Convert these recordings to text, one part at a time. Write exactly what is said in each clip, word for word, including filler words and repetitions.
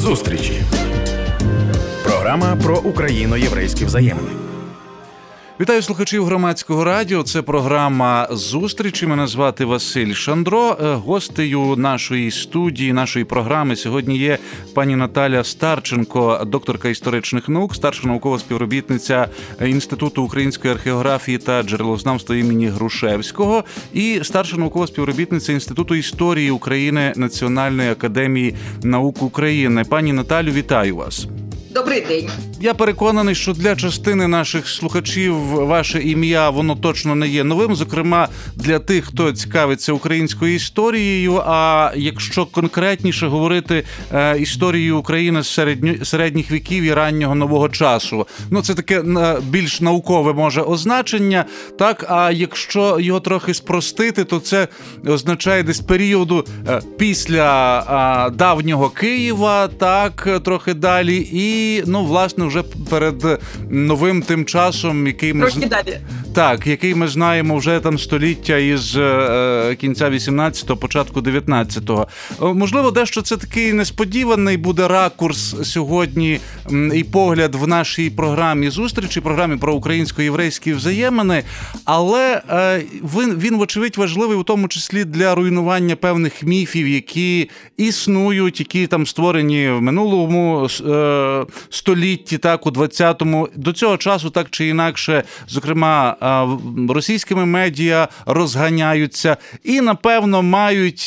Зустрічі. Програма про україно-єврейські взаємини. Вітаю слухачів Громадського радіо. Це програма «Зустрічі». Мене звати Василь Шандро. Гостею нашої студії, нашої програми сьогодні є пані Наталя Старченко, докторка історичних наук, старша наукова співробітниця Інституту української археографії та джерелознавства імені Грушевського і старша наукова співробітниця Інституту історії України Національної академії наук України. Пані Наталю, вітаю вас. Добрий день. Я переконаний, що для частини наших слухачів ваше ім'я, воно точно не є новим, зокрема для тих, хто цікавиться українською історією, а якщо конкретніше говорити е, історією України з середньо, середніх віків і раннього нового часу. Ну, це таке е, більш наукове, може, означення, так, а якщо його трохи спростити, то це означає десь періоду е, після е, давнього Києва, так, трохи далі, і І, ну, власне, вже перед новим тим часом, який ми, Трохи далі. Так, який ми знаємо вже там століття із е, кінця вісімнадцятого, початку дев'ятнадцятого. Можливо, дещо це такий несподіваний буде ракурс сьогодні і погляд в нашій програмі «Зустрічі», програмі про українсько-єврейські взаємини, але е, він, він, вочевидь, важливий у тому числі для руйнування певних міфів, які існують, які там створені в минулому е, столітті, так, у двадцятому. До цього часу так чи інакше, зокрема, російськими медіа розганяються і, напевно, мають,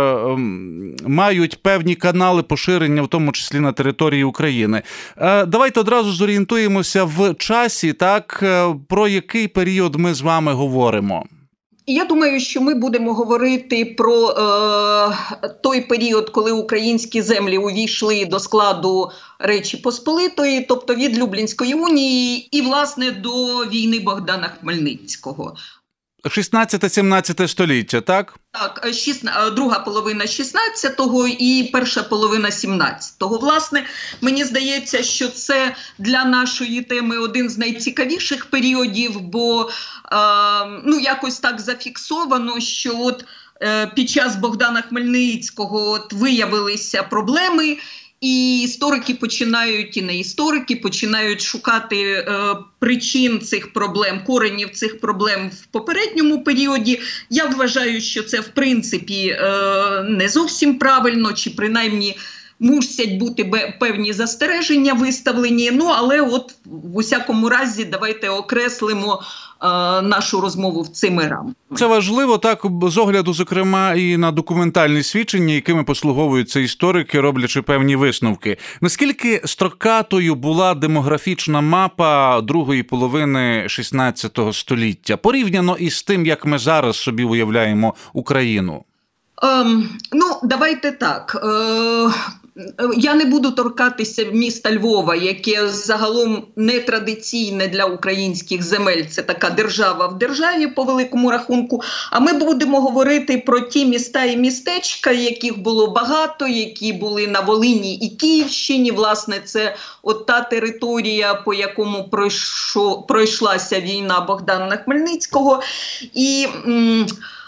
мають певні канали поширення, в тому числі на території України. Давайте одразу зорієнтуємося в часі, так, про який період ми з вами говоримо. Я думаю, що ми будемо говорити про е, той період, коли українські землі увійшли до складу Речі Посполитої, тобто від Люблінської унії і, власне, до війни Богдана Хмельницького. шістнадцяте-сімнадцяте століття, так? Так, шістна, друга половина шістнадцятого і перша половина сімнадцятого. Власне, мені здається, що це для нашої теми один з найцікавіших періодів, бо е, ну, якось так зафіксовано, що от е, під час Богдана Хмельницького от виявилися проблеми, і історики починають, і не історики, починають шукати е, причин цих проблем, коренів цих проблем в попередньому періоді. Я вважаю, що це в принципі е, не зовсім правильно, чи принаймні мусять бути певні застереження виставлені. Ну, але от в усякому разі давайте окреслимо е, нашу розмову в цими рамками. Це важливо, так, з огляду, зокрема, і на документальні свідчення, якими послуговуються історики, роблячи певні висновки. Наскільки строкатою була демографічна мапа другої половини шістнадцятого століття, порівняно із тим, як ми зараз собі уявляємо Україну? Ем, ну, давайте так. Е, я не буду торкатися міста Львова, яке загалом нетрадиційне для українських земель. Це така держава в державі, по великому рахунку. А ми будемо говорити про ті міста і містечка, яких було багато, які були на Волині і Київщині. Власне, це от та територія, по якому пройшов, пройшлася війна Богдана Хмельницького. І... М-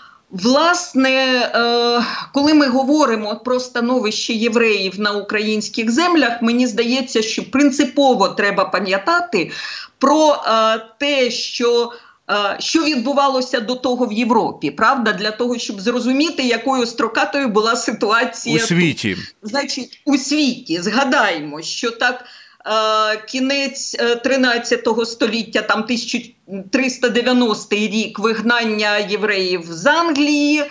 Власне, коли ми говоримо про становище євреїв на українських землях, мені здається, що принципово треба пам'ятати про те, що, що відбувалося до того в Європі, правда? Для того, щоб зрозуміти, якою строкатою була ситуація у світі. Тут. Значить, у світі. Згадаємо, що так... Кінець тринадцятого століття, там тисяча триста дев'яностий рік, вигнання євреїв з Англії,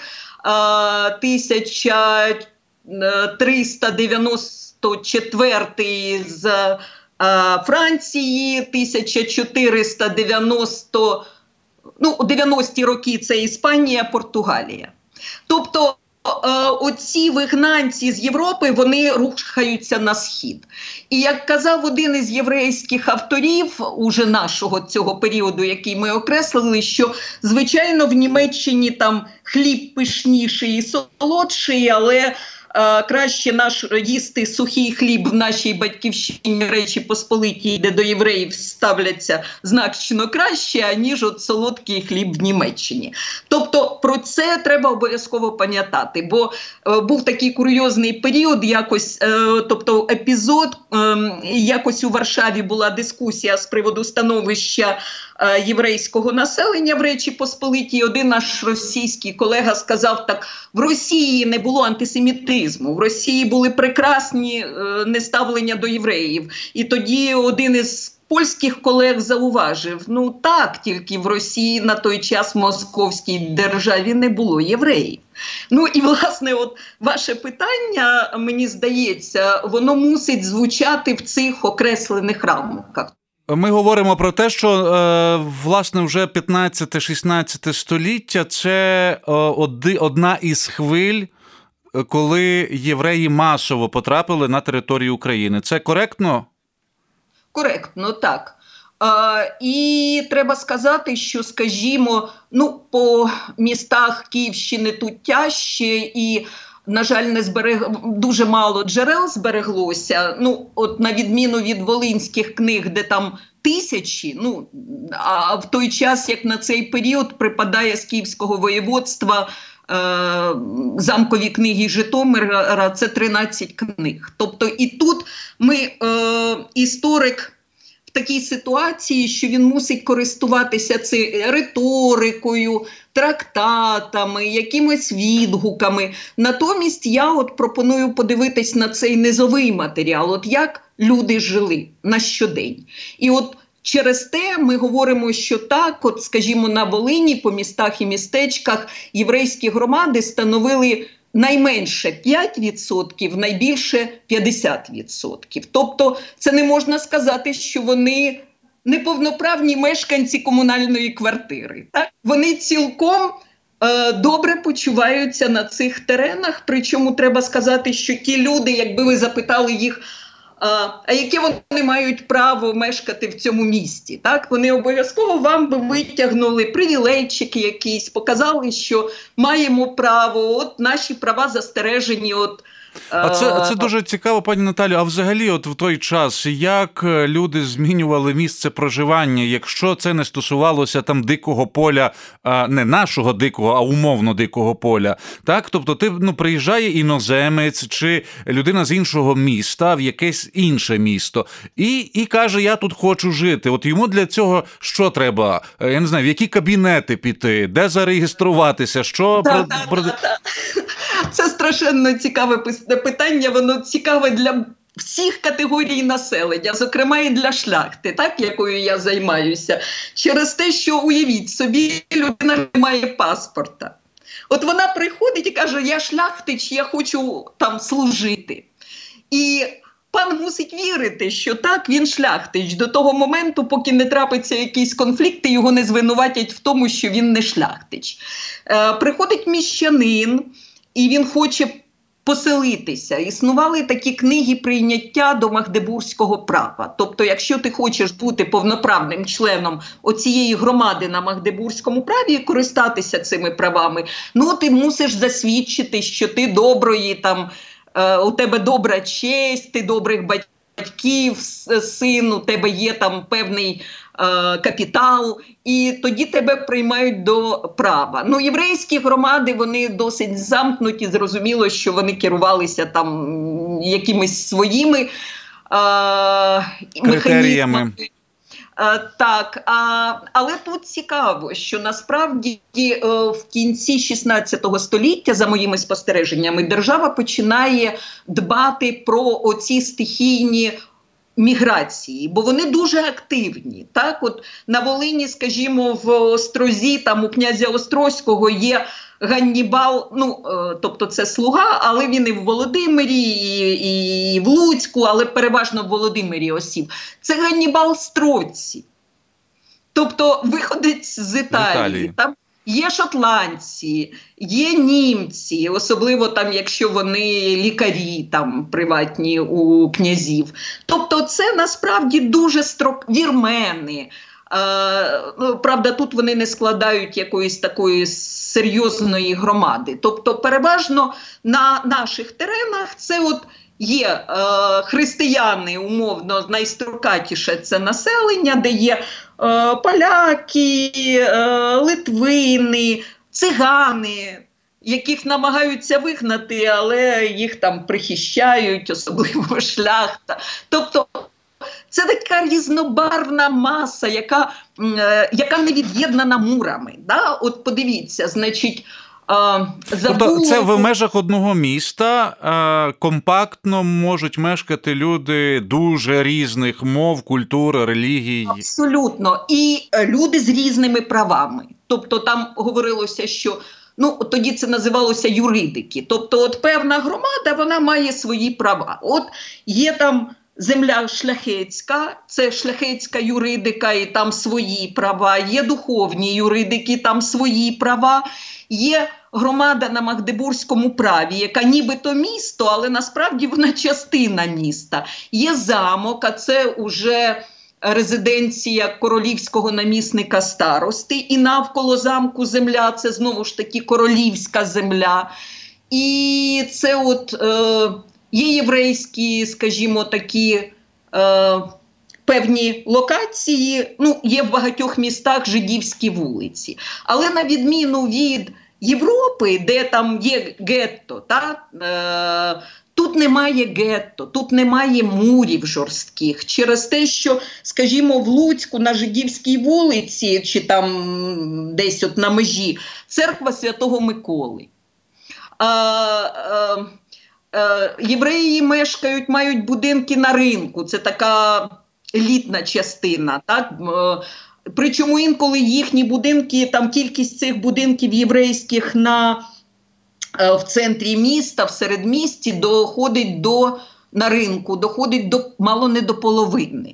тисяча триста дев'яносто четвертий з Франції, тисяча чотириста дев'яносто, ну, дев'яності роки це Іспанія, Португалія. Тобто оці вигнанці з Європи, вони рухаються на схід. І як казав один із єврейських авторів уже нашого цього періоду, який ми окреслили, що, звичайно, в Німеччині там хліб пишніший і солодший, але е, краще наш їсти сухий хліб в нашій батьківщині Речі Посполитій, де до євреїв ставляться значно краще, аніж от солодкий хліб в Німеччині. Тобто про це треба обов'язково пам'ятати, бо е, був такий курйозний період, якось, е, тобто епізод, е, якось у Варшаві була дискусія з приводу становища е, єврейського населення в Речі Посполитій. Один наш російський колега сказав так: в Росії не було антисемітизму, в Росії були прекрасні е, неставлення до євреїв. І тоді один із польських колег зауважив: ну так, тільки в Росії на той час в московській державі не було євреїв. Ну і, власне, от ваше питання, мені здається, воно мусить звучати в цих окреслених рамках. Ми говоримо про те, що, е, власне, вже п'ятнадцяте-шістнадцяте століття – це е, оди, одна із хвиль, коли євреї масово потрапили на територію України. Це коректно? Коректно, так. Е, і треба сказати, що, скажімо, ну, по містах Київщини тут тяжче, і, на жаль, не зберег... дуже мало джерел збереглося. Ну, от на відміну від волинських книг, де там тисячі, ну, а в той час, як на цей період припадає з Київського воєводства е, замкові книги Житомира, це тринадцять книг. Тобто і тут ми, е, історик, в такій ситуації, що він мусить користуватися цією риторикою, трактатами, якимись відгуками. Натомість я от пропоную подивитись на цей низовий матеріал, от як люди жили на щодень. І от через те ми говоримо, що так, от, скажімо, на Волині, по містах і містечках єврейські громади становили найменше п'ять відсотків, найбільше п'ятдесят відсотків. Тобто це не можна сказати, що вони неповноправні мешканці комунальної квартири. Так? Вони цілком е, добре почуваються на цих теренах, причому треба сказати, що ті люди, якби ви запитали їх, а, а яке вони мають право мешкати в цьому місті, так? Вони обов'язково вам би витягнули привілейчики якісь, показали, що маємо право, от наші права застережені, от. А це, а це дуже цікаво, пані Наталю. А взагалі, от в той час, як люди змінювали місце проживання, якщо це не стосувалося там дикого поля, не нашого дикого, а умовно дикого поля, так? Тобто ти, ну, приїжджає іноземець чи людина з іншого міста в якесь інше місто і, і каже: я тут хочу жити. От йому для цього що треба? Я не знаю, в які кабінети піти, де зареєструватися, що... Да, про... да, про... да, да. Це страшенно цікаве питання, воно цікаве для всіх категорій населення, зокрема і для шляхти, так, якою я займаюся, через те, що, уявіть собі, людина не має паспорта. От вона приходить і каже: я шляхтич, я хочу там служити. І пан мусить вірити, що так, він шляхтич, до того моменту, поки не трапиться якийсь конфлікт, і його не звинуватять в тому, що він не шляхтич. Е, приходить міщанин, і він хоче поселитися. Існували такі книги прийняття до магдебурзького права. Тобто, якщо ти хочеш бути повноправним членом оцієї громади на магдебурзькому праві і користатися цими правами, ну, ти мусиш засвідчити, що ти доброї, там, е, у тебе добра честь, ти добрих батьків, син, у тебе є там певний капітал, і тоді тебе приймають до права. Ну, єврейські громади, вони досить замкнуті, зрозуміло, що вони керувалися там якимись своїми а, механізмами. А, так, а, але тут цікаво, що насправді е, в кінці шістнадцятого століття, за моїми спостереженнями, держава починає дбати про оці стихійні міграції, бо вони дуже активні. Так, от на Волині, скажімо, в Острозі, там у князя Острозького є Ганнібал, ну, е, тобто це слуга, але він і в Володимирі, і, і в Луцьку, але переважно в Володимирі осів. Це Ганнібал Строці. Тобто виходить з Італії. Італії. Там є шотландці, є німці, особливо там, якщо вони лікарі там приватні у князів. Тобто це насправді дуже строк, вірмени. Ну, правда, тут вони не складають якоїсь такої серйозної громади. Тобто, переважно на наших теренах це от є е, християни, умовно, найстрокатіше це населення, де є е, поляки, е, литвини, цигани, яких намагаються вигнати, але їх там прихищають, особливо шляхта. Тобто, це така різнобарвна маса, яка, е, яка не від'єднана мурами. Да? От подивіться, значить, е, забули... Тобто це в межах одного міста е, компактно можуть мешкати люди дуже різних мов, культур, релігій. Абсолютно. І люди з різними правами. Тобто там говорилося, що ну, тоді це називалося юридики. Тобто от певна громада, вона має свої права. От є там земля шляхетська, це шляхетська юридика, і там свої права. Є духовні юридики, там свої права. Є громада на Магдебурзькому праві, яка нібито місто, але насправді вона частина міста. Є замок, а це вже резиденція королівського намісника старости, і навколо замку земля, це знову ж таки королівська земля. І це от е, є єврейські, скажімо, такі е, певні локації, ну, є в багатьох містах жидівські вулиці. Але на відміну від Європи, де там є гетто, та, е, тут немає гетто, тут немає мурів жорстких. Через те, що, скажімо, в Луцьку на Жидівській вулиці, чи там десь от на межі, церква Святого Миколи. А, а, а, євреї мешкають, мають будинки на ринку, це така елітна частина, так? Причому інколи їхні будинки, там кількість цих будинків єврейських на, в центрі міста, в середмісті доходить до, на ринку, доходить до, мало не до половини.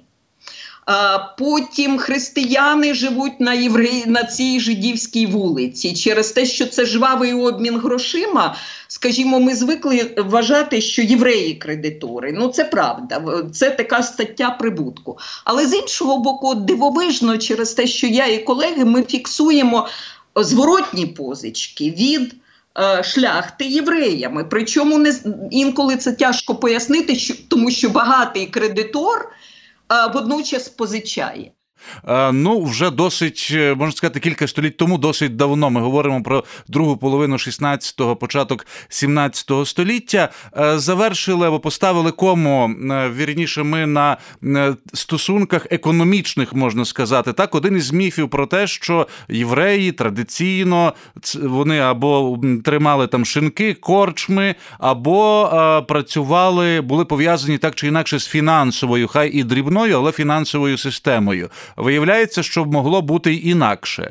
А потім християни живуть на, євреї, на цій жидівській вулиці. Через те, що це жвавий обмін грошима, скажімо, ми звикли вважати, що євреї кредитори. Ну, це правда, це така стаття прибутку. Але з іншого боку, дивовижно, через те, що я і колеги, ми фіксуємо зворотні позички від е, шляхти євреями. Причому не, інколи це тяжко пояснити, що, тому що багатий кредитор а водночас позичає. Ну, вже досить, можна сказати, кілька століть тому, досить давно. Ми говоримо про другу половину шістнадцятого, початок сімнадцятого століття. Завершили або поставили кому, вірніше, ми на стосунках економічних, можна сказати. Так, один із міфів про те, що євреї традиційно, вони або тримали там шинки, корчми, або а, працювали, були пов'язані так чи інакше з фінансовою, хай і дрібною, але фінансовою системою. Виявляється, що могло бути й інакше.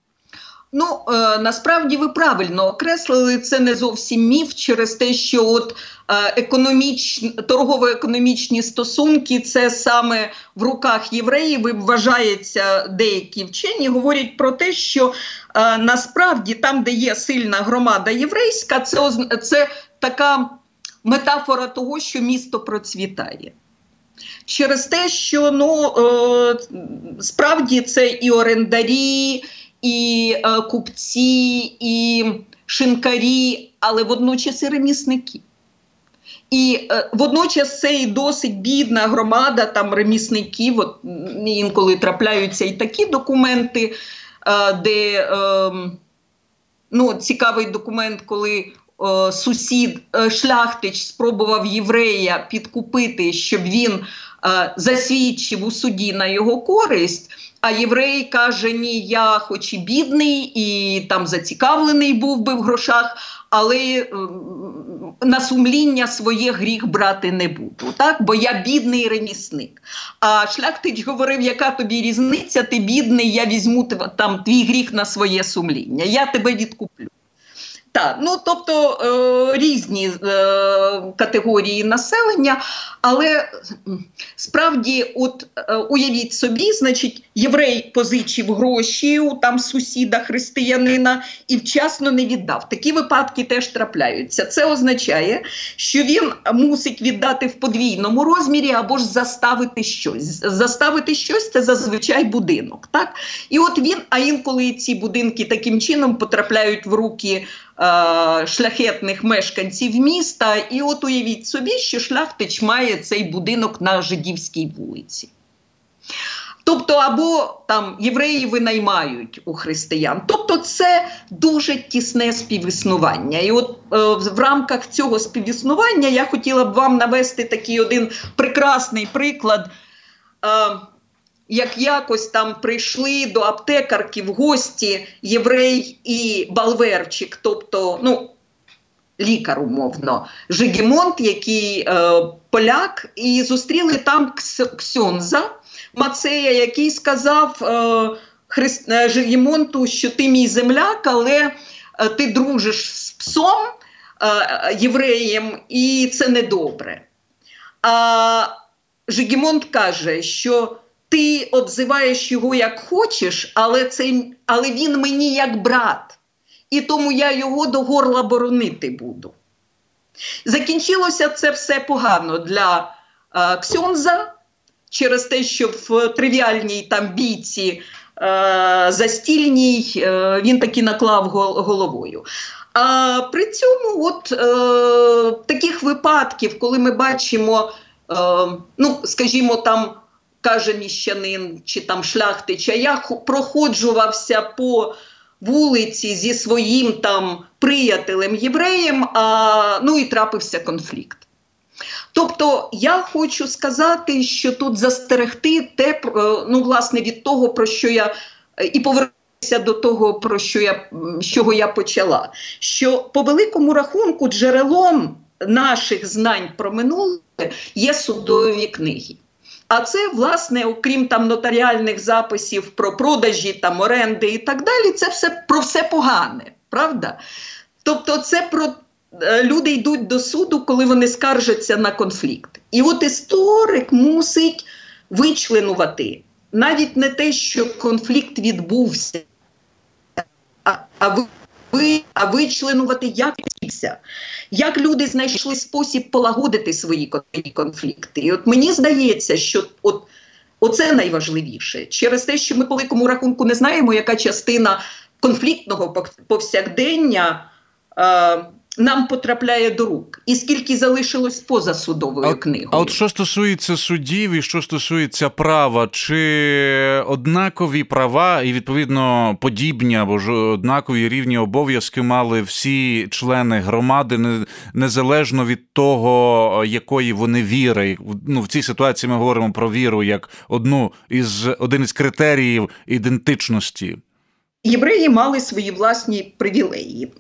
Ну, е, насправді ви правильно окреслили, це не зовсім міф через те, що от е, економіч... торгово-економічні стосунки, це саме в руках євреїв, і вважається, деякі вчені говорять про те, що е, насправді там, де є сильна громада єврейська, це, це така метафора того, що місто процвітає. Через те, що, ну, е, справді це і орендарі, і е, купці, і шинкарі, але водночас і ремісники. І е, водночас це і досить бідна громада там ремісників, от, інколи трапляються і такі документи, е, де, е, ну, цікавий документ, коли е, сусід, е, шляхтич спробував єврея підкупити, щоб він е, засвідчив у суді на його користь, а єврей каже, ні, я хоч і бідний, і там зацікавлений був би в грошах, але е, на сумління своє гріх брати не буду, так? Бо я бідний ремісник. А шляхтич говорив, яка тобі різниця, ти бідний, я візьму там твій гріх на своє сумління, я тебе відкуплю. Так, ну тобто е, різні е, категорії населення, але справді, от е, уявіть собі, значить, єврей позичив гроші у там сусіда християнина і вчасно не віддав. Такі випадки теж трапляються. Це означає, що він мусить віддати в подвійному розмірі або ж заставити щось. Заставити щось – це зазвичай будинок, так? І от він, а інколи ці будинки таким чином потрапляють в руки шляхетних мешканців міста, і от уявіть собі, що шляхтич має цей будинок на Жидівській вулиці. Тобто, або там євреї винаймають у християн. Тобто це дуже тісне співіснування. І от е, в рамках цього співіснування я хотіла б вам навести такий один прекрасний приклад, е, як якось там прийшли до аптекарки в гості єврей і Балверчик, тобто, ну, лікар, умовно, Жигімонт, який е, поляк, і зустріли там ксьонза Мацея, який сказав е, Христ, е, Жигімонту, що ти мій земляк, але е, ти дружиш з псом, е, євреєм, і це недобре. А Жигімонт каже, що ти обзиваєш його як хочеш, але, це, але він мені як брат. І тому я його до горла боронити буду. Закінчилося це все погано для е, ксьонза, через те, що в тривіальній там бійці е, застільній е, він таки наклав головою. А при цьому от е, таких випадків, коли ми бачимо, е, ну, скажімо, там, каже міщанин чи там шляхтич, а я проходжувався по вулиці зі своїм там приятелем євреєм, а, ну і трапився конфлікт. Тобто я хочу сказати, що тут застерегти те, ну, власне, від того, про що я, і повернутися до того, про що я, з чого я почала, що по великому рахунку джерелом наших знань про минуле є судові книги. А це, власне, окрім там нотаріальних записів про продажі, там, оренди і так далі, це все про все погане, правда? Тобто це про люди йдуть до суду, коли вони скаржаться на конфлікт. І от історик мусить вичленувати навіть не те, що конфлікт відбувся, а, а ви а вичленувати, як відбувся, як люди знайшли спосіб полагодити свої конфлікти. І от мені здається, що от, оце найважливіше. Через те, що ми по великому рахунку не знаємо, яка частина конфліктного повсякдення е, нам потрапляє до рук. І скільки залишилось поза судовою а, книгою. А от що стосується судів і що стосується права, чи однакові права і, відповідно, подібні або ж однакові рівні обов'язки мали всі члени громади, незалежно від того, якої вони віри? Ну, в цій ситуації ми говоримо про віру як одну із, один із критеріїв ідентичності. Євреї мали свої власні привілеї,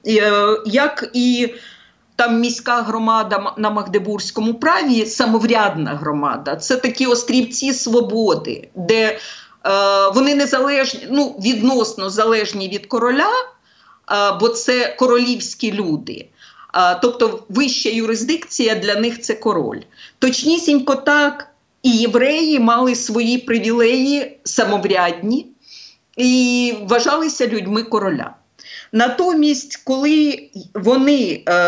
як і там міська громада на Магдебурзькому праві, самоврядна громада. Це такі острівці свободи, де е, вони незалежні, ну, відносно залежні від короля, е, бо це королівські люди. Е, тобто вища юрисдикція для них – це король. Точнісінько так і євреї мали свої привілеї самоврядні, і вважалися людьми короля. Натомість, коли вони, е,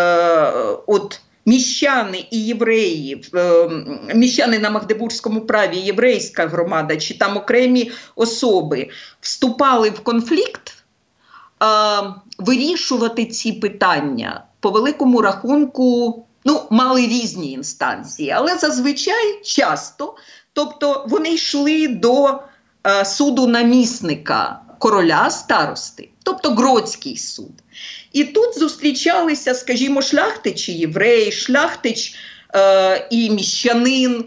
от міщани і євреї, е, міщани на Магдебурзькому праві, єврейська громада, чи там окремі особи вступали в конфлікт, е, вирішувати ці питання по великому рахунку, ну, мали різні інстанції, але зазвичай часто, тобто вони йшли до суду намісника короля, старости, тобто Гродський суд. І тут зустрічалися, скажімо, шляхтич і єврей, шляхтич е, і міщанин.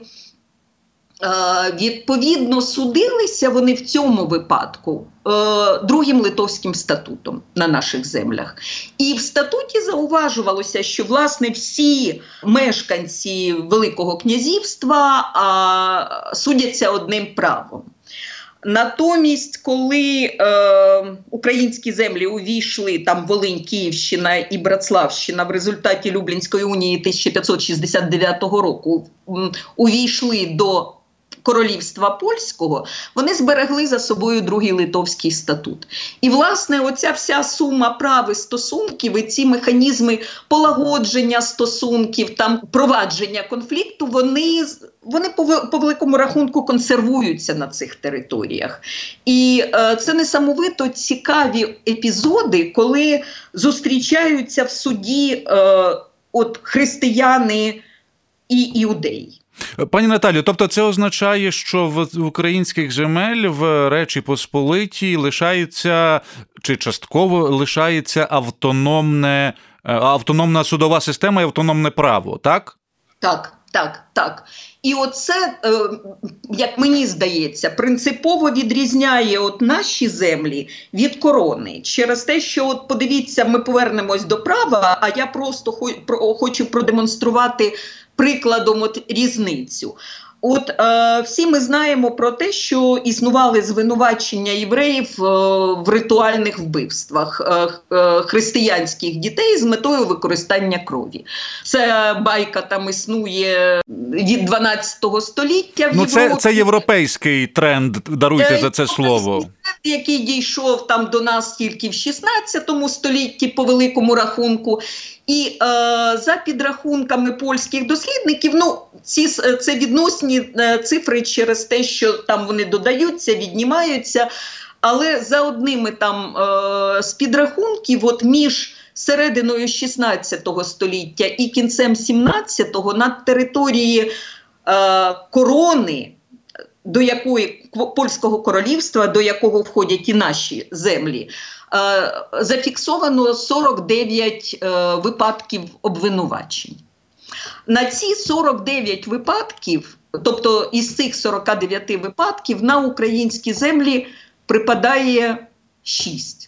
Е, відповідно, судилися вони в цьому випадку е, другим Литовським статутом на наших землях. І в статуті зауважувалося, що, власне, всі мешканці Великого князівства а, судяться одним правом. Натомість, коли е, українські землі увійшли, там Волинь, Київщина і Братславщина в результаті Люблінської унії тисяча п'ятсот шістдесят дев'ятого року увійшли до Королівства Польського, вони зберегли за собою Другий Литовський статут. І, власне, оця вся сума прав і стосунків, і ці механізми полагодження стосунків, там, провадження конфлікту, вони, вони по, по великому рахунку консервуються на цих територіях. І е, це несамовито цікаві епізоди, коли зустрічаються в суді е, от християни і іудеї. Пані Наталію, тобто це означає, що в українських земель в Речі Посполитій лишається, чи частково лишається автономне, автономна судова система і автономне право, так? Так, так, так. І оце, як мені здається, принципово відрізняє от наші землі від корони. Через те, що, от подивіться, ми повернемось до права, а я просто хочу продемонструвати прикладом от різницю. От е, всі ми знаємо про те, що існували звинувачення євреїв е, в ритуальних вбивствах е, е, християнських дітей з метою використання крові. Це байка там існує від дванадцятого століття. В ну, це, це європейський тренд, даруйте за це слово. Тренд, який дійшов там до нас тільки в шістнадцятому столітті по великому рахунку. І е, за підрахунками польських дослідників, ну, ці, це відносні е, цифри через те, що там вони додаються, віднімаються, але за одними там е, з підрахунків, от між серединою шістнадцятого століття і кінцем сімнадцятого на території е, корони, до якої польського королівства, до якого входять і наші землі, зафіксовано сорок дев'ять е, випадків обвинувачень. На ці сорок дев'ять випадків, тобто із цих сорока дев'яти випадків, на українські землі припадає шість.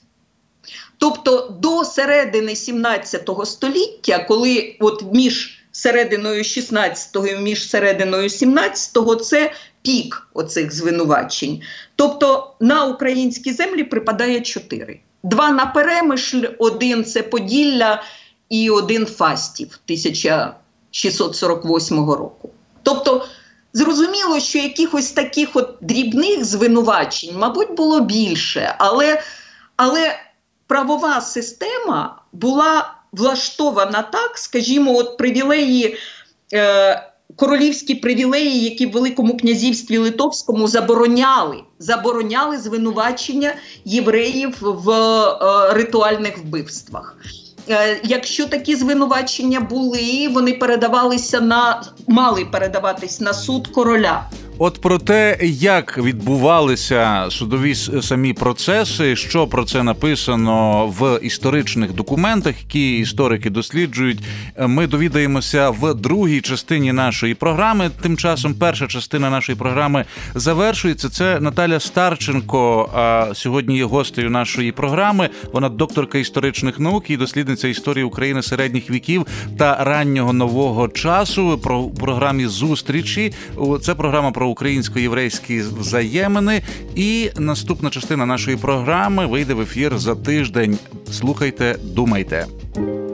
Тобто до середини сімнадцятого століття, коли от між серединою шістнадцятого і між серединою сімнадцятого це пік оцих звинувачень. Тобто на українські землі припадає чотири. Два на Перемишль, один це Поділля і один Фастів тисяча шістсот сорок восьмого року. Тобто зрозуміло, що якихось таких от дрібних звинувачень, мабуть, було більше, але, але правова система була влаштована так, скажімо, от привілеї, е, королівські привілеї, які в Великому князівстві Литовському забороняли, забороняли звинувачення євреїв в е, ритуальних вбивствах. Е, якщо такі звинувачення були, вони передавалися на, мали передаватись на суд короля. От про те, як відбувалися судові самі процеси, що про це написано в історичних документах, які історики досліджують, ми довідаємося в другій частині нашої програми. Тим часом перша частина нашої програми завершується. Це Наталя Старченко, а сьогодні є гостею нашої програми. Вона докторка історичних наук і дослідниця історії України середніх віків та раннього нового часу. Про програмі «Зустрічі». Це програма про українсько-єврейські взаємини. І наступна частина нашої програми вийде в ефір за тиждень. Слухайте, думайте.